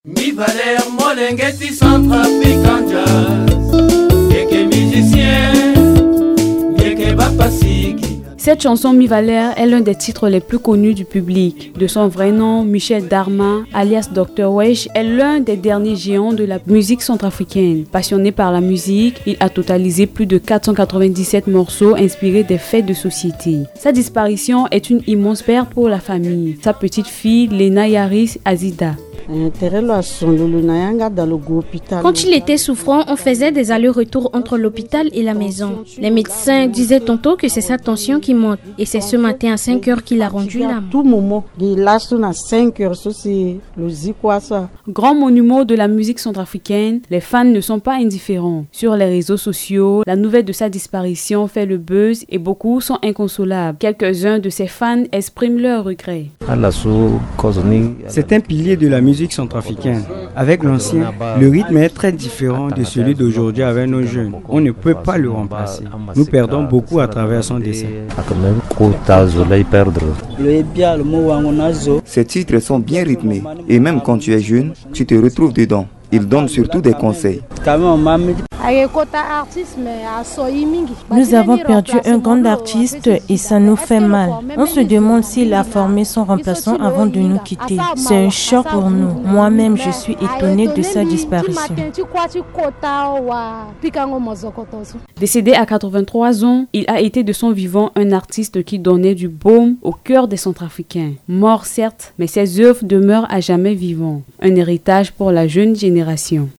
Mi Valer Molengeti Centrafrican Jazz, Yeke musicien, Yeke Bapasiki. Cette chanson Mi Valer est l'un des titres les plus connus du public. De son vrai nom, Michel Darma, alias Dr. Wesh, est l'un des derniers géants de la musique centrafricaine. Passionné par la musique, il a totalisé plus de 497 morceaux inspirés des faits de société. Sa disparition est une immense perte pour la famille. Sa petite fille, Lena Yaris Azida. Quand il était souffrant, on faisait des allers-retours entre l'hôpital et la maison. Les médecins disaient tantôt que c'est sa tension qui monte. Et c'est ce matin à 5 heures qu'il a rendu l'âme. Grand monument de la musique centrafricaine, les fans ne sont pas indifférents. Sur les réseaux sociaux, la nouvelle de sa disparition fait le buzz et beaucoup sont inconsolables. Quelques-uns de ses fans expriment leurs regrets. C'est un pilier de la musique centrafricaine. Avec l'ancien, le rythme est très différent de celui d'aujourd'hui avec nos jeunes. On ne peut pas le remplacer. Nous perdons beaucoup à travers son décès. Ces titres sont bien rythmés et même quand tu es jeune, tu te retrouves dedans. Il donne surtout des conseils. Nous avons perdu un grand artiste et ça nous fait mal. On se demande s'il a formé son remplaçant avant de nous quitter. C'est un choc pour nous. Moi-même, je suis étonnée de sa disparition. Décédé à 83 ans, il a été de son vivant un artiste qui donnait du baume au cœur des Centrafricains. Mort certes, mais ses œuvres demeurent à jamais vivantes. Un héritage pour la jeune génération.